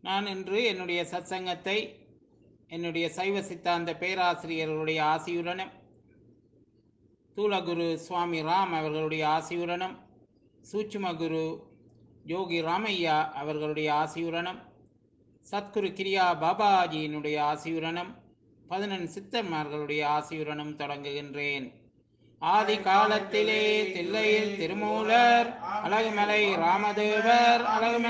நான் இன்று என்னுடைய சத்சங்கத்தை என்னுடைய சைவ சித்தாந்த பேராசிரியர்களுடைய ஆசியுடனும் தூலகுரு சுவாமி ராம் அவர்களுடைய ஆசியுடனும் சூட்சும குரு யோகி ராமையா அவர்களுடைய ஆசியுடனும் சத்குரு கிரியா பாபாஜியினுடைய ஆசியுடனும் 11 சித்தர்மார்களுடைய ஆசியுடனும் தொடங்குகின்றேன். ஆதி காலத்திலே தில்லையில் திருமூலர் அழகுமலை ராமதேவர்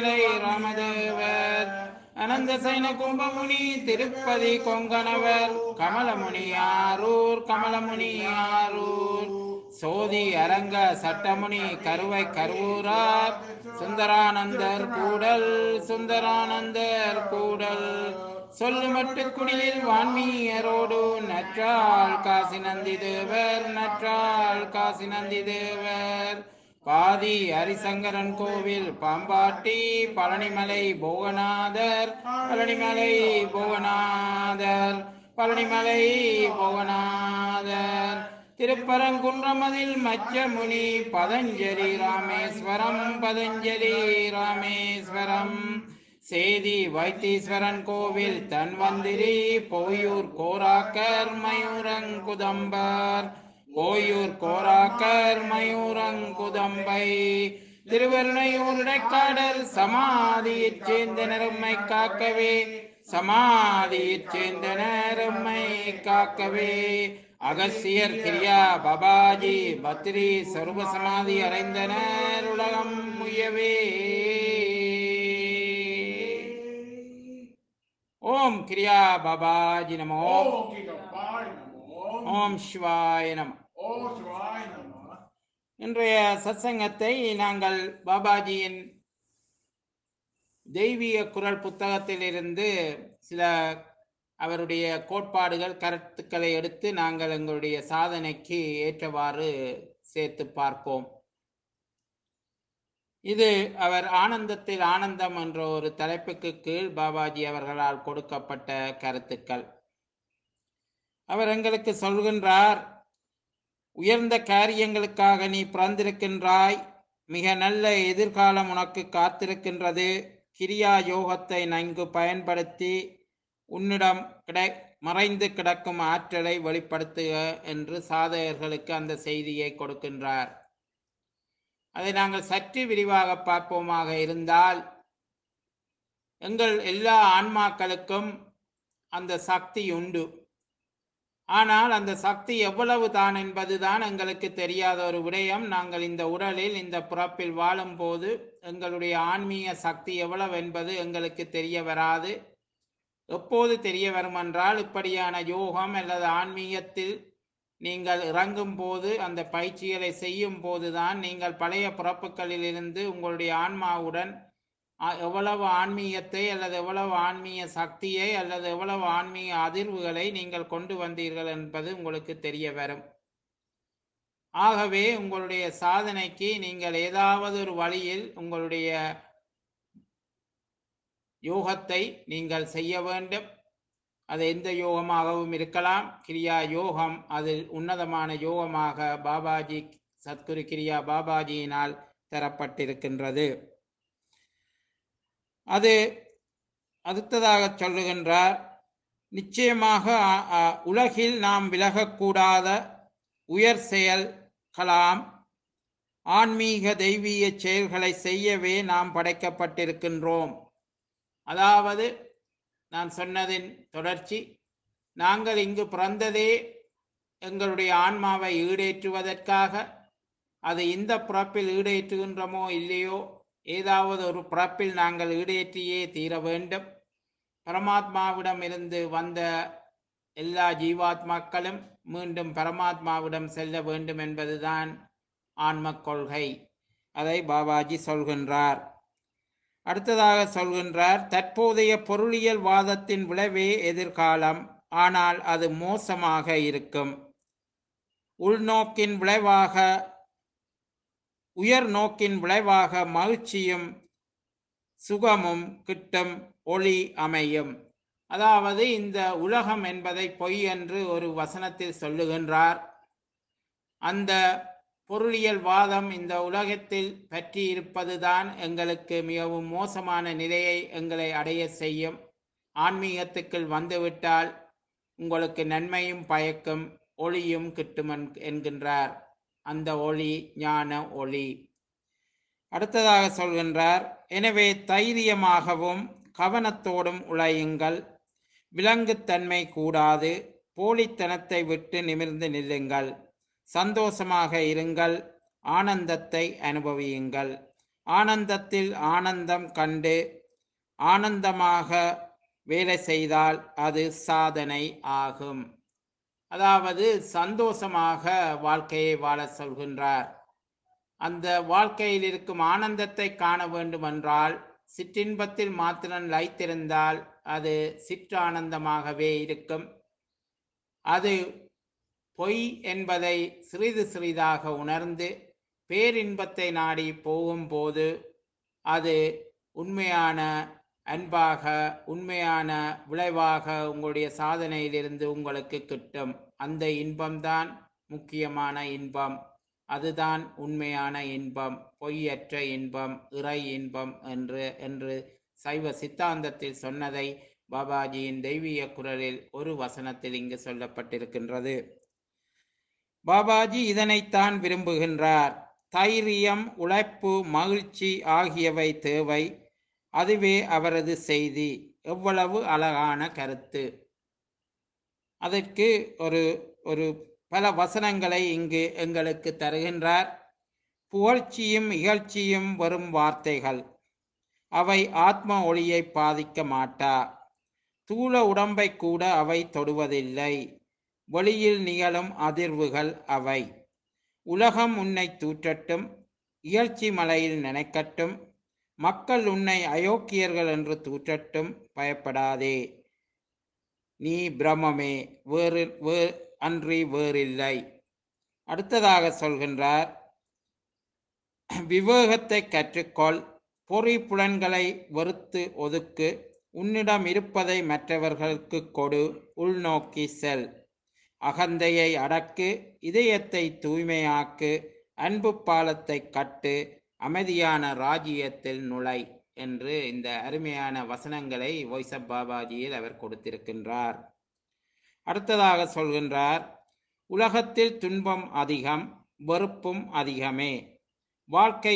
அனந்த சைன கும்பமுனி திருப்பதி கொங்கணவர் கமலமுனி ஆரூர் சோதி அரங்க சட்டமுனி கருவை கருவூரார் சுந்தரானந்தர் கூடல் சொல்லுமட்டு குடிலில் வான்மீயரோடு நற்றால் காசி நந்தி தேவர் பாதி ஹரிசங்கரன் கோவில் பாம்பாட்டி பழனிமலை போகநாதர் திருப்பரங்குன்றமதில் மச்சமுனி பதஞ்சலி ராமேஸ்வரம் சேதி வைத்தீஸ்வரன் கோவில் தன்வந்திரி போயூர் கோராக்கர் மயூரங்குதம்பை திருவருணையூர் இடைக்காடல் சமாதியைச் சேர்ந்த நெரும்மை காக்கவே அகஸ்தியர் கிரியா பாபாஜி பத்ரி சர்வ சமாதி அடைந்தனர் உலகம் முயவே. ஓம் கிரியா பாபாஜி நமோ. ஓம் சிவாய நம. இன்றைய சத்சங்கத்தை நாங்கள் பாபாஜியின் தெய்வீக குரல் புத்தகத்திலிருந்து சில அவருடைய கோட்பாடுகள் கருத்துக்களை எடுத்து நாங்கள் எங்களுடைய சாதனைக்கு ஏற்றவாறு சேர்த்து பார்ப்போம். இது அவர் ஆனந்தத்தில் ஆனந்தம் என்ற ஒரு தலைப்புக்கு கீழ் பாபாஜி அவர்களால் கொடுக்கப்பட்ட கருத்துக்கள். அவர் எங்களுக்கு சொல்கின்றார், உயர்ந்த காரியங்களுக்காக நீ பிறந்திருக்கின்றாய், மிக நல்ல எதிர்காலம் உனக்கு காத்திருக்கின்றது. கிரியா யோகத்தை நன்கு பயன்படுத்தி உன்னிடம் மறைந்து கிடக்கும் ஆற்றலை வெளிப்படுத்துக என்று சாதகர்களுக்கு அந்த செய்தியை கொடுக்கின்றார். அதை நாங்கள் சற்று விரிவாக பார்ப்போமாக இருந்தால், எங்கள் எல்லா ஆன்மாக்களுக்கும் அந்த சக்தி உண்டு. ஆனால் அந்த சக்தி எவ்வளவு தான் என்பதுதான் எங்களுக்கு தெரியாத ஒரு விடயம். நாங்கள் இந்த உடலில் இந்த பிறப்பில் வாழும் போது எங்களுடைய ஆன்மீக சக்தி எவ்வளவு என்பது எங்களுக்கு தெரிய வராது. எப்போது தெரிய வரும் என்றால், இப்படியான யோகம் அல்லது ஆன்மீகத்தில் நீங்கள் இறங்கும் போது, அந்த பயிற்சிகளை செய்யும் போதுதான் நீங்கள் பழைய பிறப்புகளிலிருந்து உங்களுடைய ஆன்மாவுடன் எவ்வளவு ஆன்மீகத்தை அல்லது எவ்வளவு ஆன்மீக சக்தியை அல்லது எவ்வளவு ஆன்மீக அதிர்வுகளை நீங்கள் கொண்டு வந்தீர்கள் என்பது உங்களுக்கு தெரிய வரும். ஆகவே உங்களுடைய சாதனைக்கு நீங்கள் ஏதாவது ஒரு வழியில் உங்களுடைய யோகத்தை நீங்கள் செய்ய வேண்டும். அது எந்த யோகமாகவும் இருக்கலாம். கிரியா யோகம் அது உன்னதமான யோகமாக பாபாஜி சத்குரு கிரியா பாபாஜியினால் தரப்பட்டிருக்கின்றது. அது அடுத்ததாக சொல்லுகின்றார், நிச்சயமாக உலகில் நாம் விலகக்கூடாத உயர் செயல்களாம் ஆன்மீக தெய்வீக செயல்களை செய்யவே நாம் படைக்கப்பட்டிருக்கின்றோம். அதாவது நான் சொன்னதின் தொடர்ச்சி, நாங்கள் இங்கு பிறந்ததே எங்களுடைய ஆன்மாவை ஈடேற்றுவதற்காக. அது இந்த பிறப்பில் ஈடேற்றுகின்றமோ இல்லையோ, ஏதாவது ஒரு பிறப்பில் நாங்கள் ஈடேற்றியே தீர வேண்டும். பரமாத்மாவிடம் இருந்து வந்த எல்லா ஜீவாத்மாக்களும் மீண்டும் பரமாத்மாவிடம் செல்ல வேண்டும் என்பதுதான் ஆன்ம கொள்கை. அதை பாபாஜி சொல்கின்றார். அடுத்ததாக சொல்கின்றார், தற்போதைய பொருளியல் வாதத்தின் விளைவே எதிர்காலம், ஆனால் அது மோசமாக இருக்கும். உள்நோக்கின் விளைவாக, உயர் நோக்கின் விளைவாக மகிழ்ச்சியும் சுகமும் கிட்டும், ஒளி அமையும். அதாவது இந்த உலகம் என்பதை பொய் என்று ஒரு வசனத்தில் சொல்லுகின்றார். அந்த பொருளியல் வாதம் இந்த உலகத்தில் பற்றி இருப்பதுதான் எங்களுக்கு மிகவும் மோசமான நிலையை எங்களை அடைய செய்யும். ஆன்மீகத்துக்குள் வந்துவிட்டால் உங்களுக்கு நன்மையும் பயக்கும், ஒளியும் கிட்டும் என்கின்றார். அந்த ஒளி ஞான ஒளி. அடுத்ததாக சொல்கின்றார், எனவே தைரியமாகவும் கவனத்தோடும் உழையுங்கள். விலங்குத்தன்மை கூடாது. போலித்தனத்தை விட்டு நிமிர்ந்து நில்லுங்கள். சந்தோஷமாக இருங்கள். ஆனந்தத்தை அனுபவியுங்கள். ஆனந்தத்தில் ஆனந்தம் கண்டு ஆனந்தமாக வேலை செய்தால் அது சாதனை ஆகும். அதாவது சந்தோஷமாக வாழ்க்கையை வாழ சொல்கின்றார். அந்த வாழ்க்கையில் இருக்கும் ஆனந்தத்தை காண வேண்டுமென்றால் சிற்றின்பத்தில் மாத்திரம் லைத்திருந்தால் அது சிற்றானந்தமாகவே இருக்கும். அது பொய் என்பதை சிறிது சிறிதாக உணர்ந்து பேரின்பத்தை நாடி போகும்போது அது உண்மையான அன்பாக, உண்மையான விளைவாக உங்களுடைய சாதனையிலிருந்து உங்களுக்கு கிட்டும். அந்த இன்பம்தான் முக்கியமான இன்பம். அதுதான் உண்மையான இன்பம், பொய்யற்ற இன்பம், இறை இன்பம் என்று சைவ சித்தாந்தத்தில் சொன்னதை பாபாஜியின் தெய்வீக குரலில் ஒரு வசனத்தில் இங்கு சொல்லப்பட்டிருக்கின்றது. பாபாஜி இதனைத்தான் விரும்புகின்றார். தைரியம், உழைப்பு, மகிழ்ச்சி ஆகியவை தேவை. அதுவே அவரது செய்தி. எவ்வளவு அழகான கருத்து! அதற்கு ஒரு பல வசனங்களை இங்கு எங்களுக்கு தருகின்றார். புகழ்ச்சியும் இகழ்ச்சியும் வெறும் வார்த்தைகள். அவை ஆத்ம ஒளியை பாதிக்க மாட்டா. தூள உடம்பை கூட அவை தொடுவதில்லை. வெளியில் நிகழும் அதிர்வுகள் அவை. உலகம் உன்னை தூற்றட்டும், இகழ்ச்சி மலையில் நினைக்கட்டும், மக்கள் உன்னை அயோக்கியர்கள் என்று தூற்றட்டும், பயப்படாதே. நீ பிரம்மே, அன்றி வேறில்லை. அடுத்ததாக சொல்கின்றார், விவேகத்தை கற்றுக்கொள். பொறி புலன்களை வெறுத்து ஒதுக்கு. உன்னிடம் இருப்பதை மற்றவர்களுக்கு கொடு. உள்நோக்கி செல். அகந்தையை அடக்கு. இதயத்தை தூய்மையாக்கு. அன்பு பாலத்தை கட்டு. அமைதியான ராஜ்யத்தில் நுழை என்று இந்த அருமையான வசனங்களை வாய்ஸ் ஆஃப் பாபாஜியில் அவர் கொடுத்திருக்கின்றார். அடுத்ததாக சொல்கின்றார், உலகத்தில் துன்பம் அதிகம், வெறுப்பும் அதிகமே. வாழ்க்கை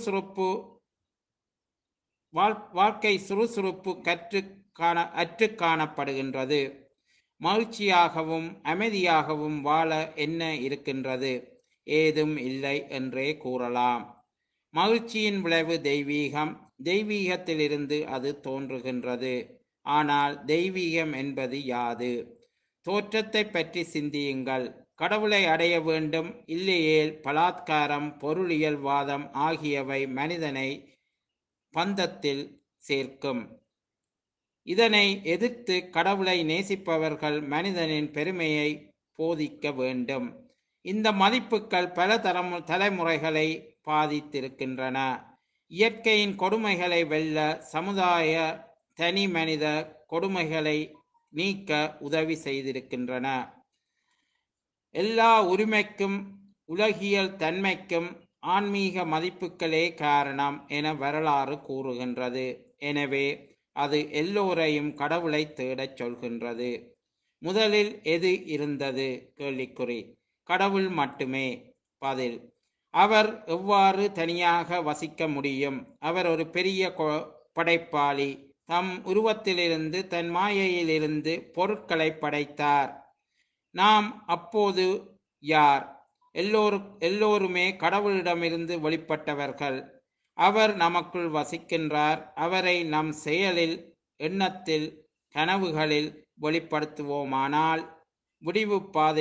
சுறுசுறுப்பு அற்று காணப்படுகின்றது. மகிழ்ச்சியாகவும் அமைதியாகவும் வாழ என்ன இருக்கின்றது? ஏதும் இல்லை என்றே கூறலாம். மகிழ்ச்சியின் விளைவு தெய்வீகம். தெய்வீகத்திலிருந்து அது தோன்றுகின்றது. ஆனால் தெய்வீகம் என்பது யாது? தோற்றத்தை பற்றி சிந்தியுங்கள். கடவுளை அடைய வேண்டும், இல்லையேல் பலாத்காரம், பொருளியல் வாதம் ஆகியவை மனிதனை பந்தத்தில் சேர்க்கும். இதனை எதிர்த்து கடவுளை நேசிப்பவர்கள் மனிதனின் பெருமையை போதிக்க வேண்டும். இந்த மதிப்புகள் பல தலைமுறைகளை பாதித்திருக்கின்றன. இயற்கையின் கொடுமைகளை வெல்ல, சமுதாய தனி மனித கொடுமைகளை நீக்க உதவி செய்திருக்கின்றன. எல்லா உரிமைக்கும் உலகியல் தன்மைக்கும் ஆன்மீக மதிப்புகளே காரணம் என வரலாறு கூறுகின்றது. எனவே அது எல்லோரையும் கடவுளை தேடச் சொல்கின்றது. முதலில் எது இருந்தது? கேள்விக்குறி. கடவுள் மட்டுமே. பதில், அவர் எவ்வாறு தனியாக வசிக்க முடியும்? அவர் ஒரு பெரிய படைப்பாளி. தம் உருவத்திலிருந்து, தன் மாயையிலிருந்து பொருட்களை படைத்தார். நாம் அப்போது யார்? எல்லோருமே கடவுளிடமிருந்து வெளிப்பட்டவர்கள். அவர் நமக்குள் வசிக்கின்றார். அவரை நம் செயலில், எண்ணத்தில், கனவுகளில் வெளிப்படுத்துவோமானால் விடிவு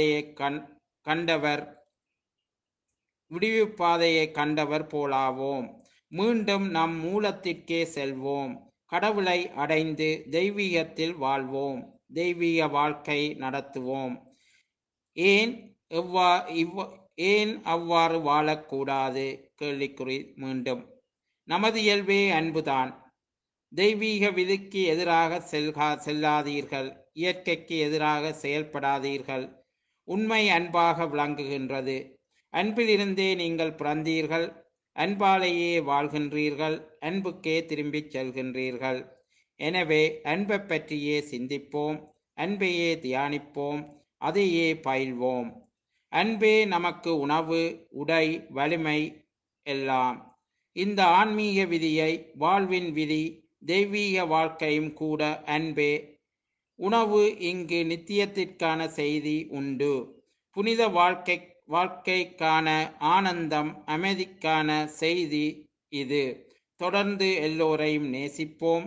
பாதையை கண்டவர் போலாவோம். மீண்டும் நம் மூலத்திற்கே செல்வோம். கடவுளை அடைந்து தெய்வீகத்தில் வாழ்வோம். தெய்வீக வாழ்க்கை நடத்துவோம். ஏன் அவ்வாறு வாழக்கூடாது? கேள்விக்குறி மீண்டும். நமது இயல்பே அன்புதான். தெய்வீக விதிக்கு எதிராக செல்லாதீர்கள். இயற்கைக்கு எதிராக செயல்படாதீர்கள். உண்மை அன்பாக விளங்குகின்றது. அன்பிலிருந்தே நீங்கள் பிறந்தீர்கள், அன்பாலேயே வாழ்கின்றீர்கள், அன்புக்கே திரும்பிச் செல்கின்றீர்கள். எனவே அன்பை பற்றியே சிந்திப்போம், அன்பையே தியானிப்போம், அதையே பயில்வோம். அன்பே நமக்கு உணவு, உடை, வலிமை எல்லாம். இந்த ஆன்மீக விதியை, வாழ்வின் விதி, தெய்வீக வாழ்க்கையும் கூட அன்பே. உணவு இங்கு நித்தியத்திற்கான செய்தி உண்டு. புனித வாழ்க்கைக்கான ஆனந்தம், அமைதிக்கான செய்தி இது. தொடர்ந்து எல்லோரையும் நேசிப்போம்.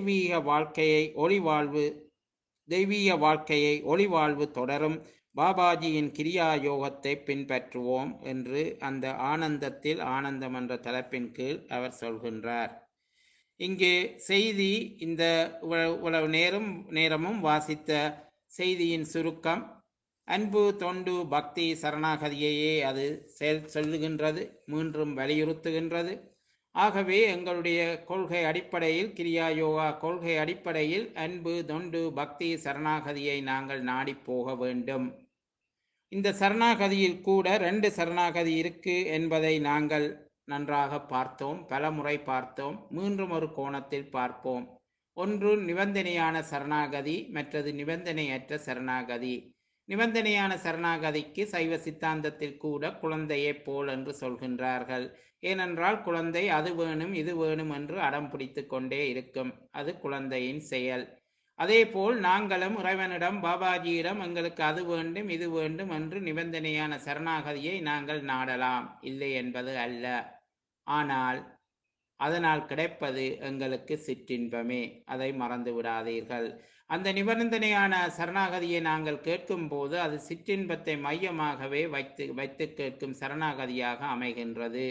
தெய்வீக வாழ்க்கையை ஒளிவாழ்வு தொடரும். பாபாஜியின் கிரியா யோகத்தை பின்பற்றுவோம் என்று அந்த ஆனந்தத்தில் ஆனந்தம் என்ற தலைப்பின் கீழ் அவர் சொல்கின்றார். இங்கே செய்தி, இந்த இவ்வளவு நேரமும் வாசித்த செய்தியின் சுருக்கம், அன்பு, தொண்டு, பக்தி, சரணாகதியையே அது சொல்லுகின்றது, மீண்டும் வலியுறுத்துகின்றது. ஆகவே எங்களுடைய கொள்கை அடிப்படையில், கிரியா யோகா கொள்கை அடிப்படையில் அன்பு, தொண்டு, பக்தி, சரணாகதியை நாங்கள் நாடி போக வேண்டும். இந்த சரணாகதியில் கூட 2 சரணாகதி இருக்கு என்பதை நாங்கள் நன்றாக பார்த்தோம், பலமுறை பார்த்தோம். மீண்டும் ஒரு கோணத்தில் பார்ப்போம். ஒன்று நிபந்தனையான சரணாகதி, மற்றது நிபந்தனையற்ற சரணாகதி. நிபந்தனையான சரணாகதிக்கு சைவ சித்தாந்தத்தில் கூட குழந்தையை போல் என்று சொல்கின்றார்கள். ஏனென்றால் குழந்தை அது வேணும் இது வேணும் என்று அடம் பிடித்து கொண்டே இருக்கும். அது குழந்தையின் செயல். அதேபோல் நாங்களும் இறைவனிடம், பாபாஜியிடம் எங்களுக்கு அது வேண்டும் இது வேண்டும் என்று நிபந்தனையான சரணாகதியை நாங்கள் நாடலாம், இல்லை என்பது அல்ல. ஆனால் அதனால் கிடைப்பது எங்களுக்கு சிற்றின்பமே, அதை மறந்து விடாதீர்கள். அந்த நிபந்தனையான சரணாகதியை நாங்கள் கேட்கும் போது அது சிற்றின்பத்தை மையமாகவே வைத்து கேட்கும் சரணாகதியாக அமைகின்றது.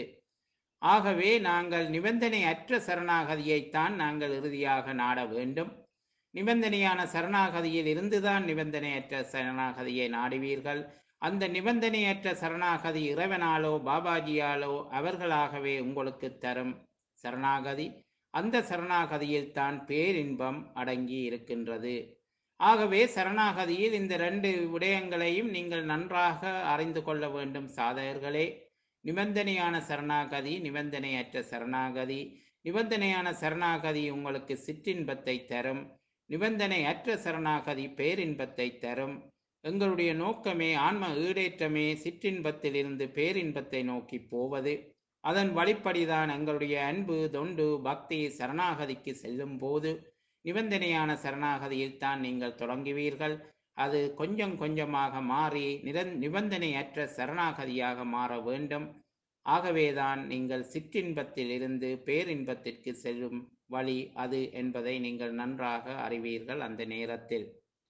ஆகவே நாங்கள் நிபந்தனையற்ற சரணாகதியைத்தான் நாங்கள் இறுதியாக நாட வேண்டும். நிபந்தனையான சரணாகதியில் இருந்துதான் நிபந்தனையற்ற சரணாகதியை நாடுவீர்கள். அந்த நிபந்தனையற்ற சரணாகதி இறைவனாலோ பாபாஜியாலோ அவர்களாகவே உங்களுக்கு தரும் சரணாகதி. அந்த சரணாகதியில் தான் பேரின்பம் அடங்கி இருக்கின்றது. ஆகவே சரணாகதியில் இந்த 2 விடயங்களையும் நீங்கள் நன்றாக அறிந்து கொள்ள வேண்டும் சாதகர்களே. நிபந்தனையான சரணாகதி, நிபந்தனையற்ற சரணாகதி. நிபந்தனையான சரணாகதி உங்களுக்கு சிற்றின்பத்தை தரும், நிபந்தனையற்ற சரணாகதி பேரின்பத்தை தரும். எங்களுடைய நோக்கமே ஆன்ம ஈடேற்றமே, சிற்றின்பத்திலிருந்து பேரின்பத்தை நோக்கி போவது. அதன் வழிப்படிதான் எங்களுடைய அன்பு, தொண்டு, பக்தி சரணாகதிக்கு செல்லும் போது நிபந்தனையான சரணாகதியில் தான் நீங்கள் தொடங்குவீர்கள். அது கொஞ்சம் கொஞ்சமாக மாறி நிபந்தனையற்ற சரணாகதியாக மாற வேண்டும். ஆகவேதான் நீங்கள் சிற்றின்பத்தில் இருந்து பேரின்பத்திற்கு செல்லும் வழி அது என்பதை நீங்கள் நன்றாக அறிவீர்கள் அந்த நேரத்தில்.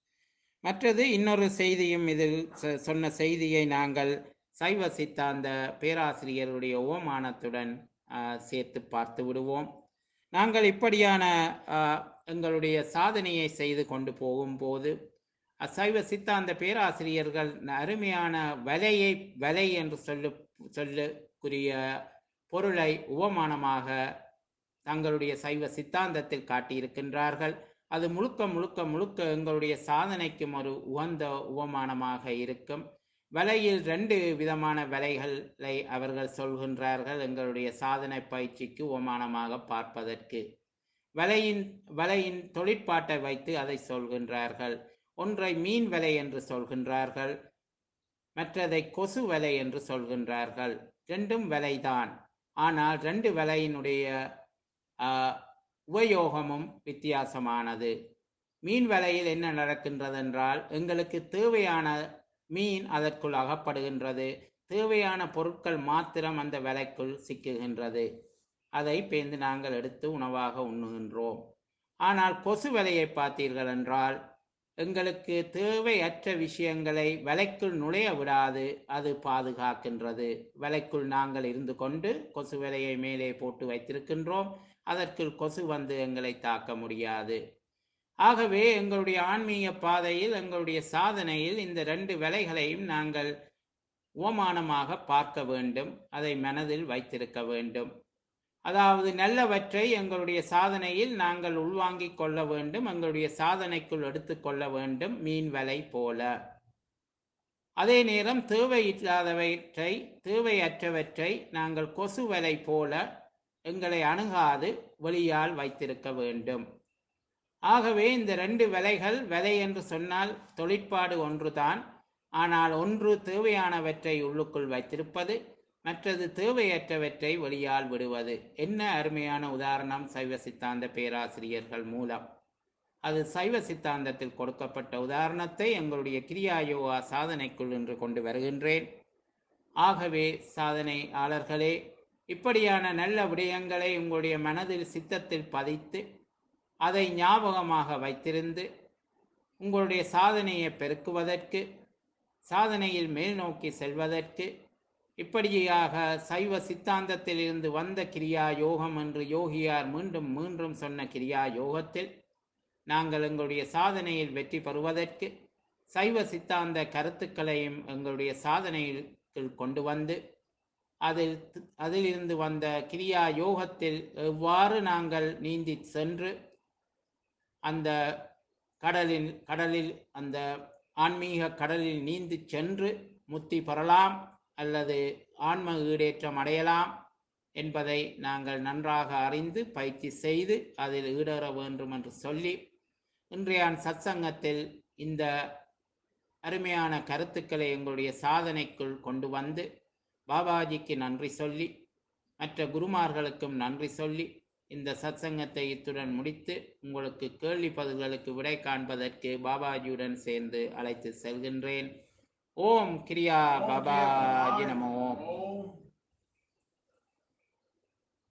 மற்றது இன்னொரு செய்தியும், இதில் சொன்ன செய்தியை நாங்கள் சைவ சித்தாந்த பேராசிரியருடைய ஓமானத்துடன் சேர்த்து பார்த்து விடுவோம். நாங்கள் இப்படியான எங்களுடைய சாதனையை செய்து கொண்டு போகும்போது சைவ சித்தாந்த பேராசிரியர்கள் அருமையான வலை என்று சொல்லக்கூடிய பொருளை உவமானமாக தங்களுடைய சைவ சித்தாந்தத்தில் காட்டியிருக்கின்றார்கள். அது முழுக்க முழுக்க முழுக்க எங்களுடைய சாதனைக்கும் ஒரு உகந்த உவமானமாக இருக்கும். வலையில் 2 விதமான வலைகளை அவர்கள் சொல்கின்றார்கள் எங்களுடைய சாதனை பயிற்சிக்கு உவமானமாக பார்ப்பதற்கு. வலையின் தொழிற்பாட்டை வைத்து அதை சொல்கின்றார்கள். ஒன்றை மீன் வலை என்று சொல்கின்றார்கள், மற்றதை கொசு வலை என்று சொல்கின்றார்கள். 2ம் வலைதான். ஆனால் 2 வலையினுடைய உபயோகமும் வித்தியாசமானது. மீன் வலையில் என்ன நடக்கின்றது என்றால், எங்களுக்கு தேவையான மீன் அதற்குள் அகப்படுகின்றது, தேவையான பொருட்கள் மாத்திரம் அந்த வலைக்குள் சிக்குகின்றது. அதை பேர்ந்து நாங்கள் எடுத்து உணவாக உண்ணுகின்றோம். ஆனால் கொசு வலையை பார்த்தீர்கள் என்றால், எங்களுக்கு தேவையற்ற விஷயங்களை வலைக்குள் நுழைய விடாது, அது பாதுகாக்கின்றது. வலைக்குள் நாங்கள் இருந்து கொண்டு கொசு வலையை மேலே போட்டு வைத்திருக்கின்றோம், அதற்குள் கொசு வந்து எங்களை தாக்க முடியாது. ஆகவே எங்களுடைய ஆன்மீக பாதையில், எங்களுடைய சாதனையில் இந்த 2 வலைகளையும் நாங்கள் ஓமானமாக பார்க்க வேண்டும், அதை மனதில் வைத்திருக்க வேண்டும். அதாவது நல்லவற்றை எங்களுடைய சாதனையில் நாங்கள் உள்வாங்கிக் கொள்ள வேண்டும், எங்களுடைய சாதனைக்குள் எடுத்துக்கொள்ள வேண்டும், மீன் வலை போல. அதே நேரம் தேவையற்றவற்றை நாங்கள் கொசு வலை போல எங்களை அணுகாது வெளியால் வைத்திருக்க வேண்டும். ஆகவே இந்த ரெண்டு வலை என்று சொன்னால் தொழிற்பாடு ஒன்றுதான். ஆனால் ஒன்று தேவையானவற்றை உள்ளுக்குள் வைத்திருப்பது, மற்றது தேவையற்றவற்றை வெளியால் விடுவது. என்ன அருமையான உதாரணம் சைவ சித்தாந்த பேராசிரியர்கள் மூலம். அது சைவ சித்தாந்தத்தில் கொடுக்கப்பட்ட உதாரணத்தை எங்களுடைய கிரியா யோகா சாதனைக்குள் இன்று கொண்டு வருகின்றேன். ஆகவே சாதனையாளர்களே, இப்படியான நல்ல விடயங்களை உங்களுடைய மனதில் சித்தத்தில் பதித்து அதை ஞாபகமாக வைத்திருந்து உங்களுடைய சாதனையை பெருக்குவதற்கு, சாதனையில் மேல் நோக்கி செல்வதற்கு, இப்படியாக சைவ சித்தாந்தத்தில் இருந்து வந்த கிரியா யோகம் என்று யோகியார் மீண்டும் மீண்டும் சொன்ன கிரியா யோகத்தில் நாங்கள் எங்களுடைய சாதனையில் வெற்றி பெறுவதற்கு சைவ சித்தாந்த கருத்துக்களையும் எங்களுடைய சாதனையில் கொண்டு வந்து அதிலிருந்து வந்த கிரியா யோகத்தில் எவ்வாறு நாங்கள் நீந்தி சென்று அந்த கடலில் அந்த ஆன்மீக கடலில் நீந்தி சென்று முத்தி பெறலாம் அல்லது ஆன்ம ஈடேற்றம் அடையலாம் என்பதை நாங்கள் நன்றாக அறிந்து பயிற்சி செய்து அதில் ஈடேற வேண்டும் என்று சொல்லி, இன்றைய சத்சங்கத்தில் இந்த அருமையான கருத்துக்களை எங்களுடைய சாதனைக்குள் கொண்டு வந்து பாபாஜிக்கு நன்றி சொல்லி, மற்ற குருமார்களுக்கும் நன்றி சொல்லி, இந்த சத்சங்கத்தை இத்துடன் முடித்து உங்களுக்கு கேள்வி பதில்களுக்கு விடை காண்பதற்கு பாபாஜியுடன் சேர்ந்து அழைத்து செல்கின்றேன். ஓம் கிரியா பாபாஜி நமோ.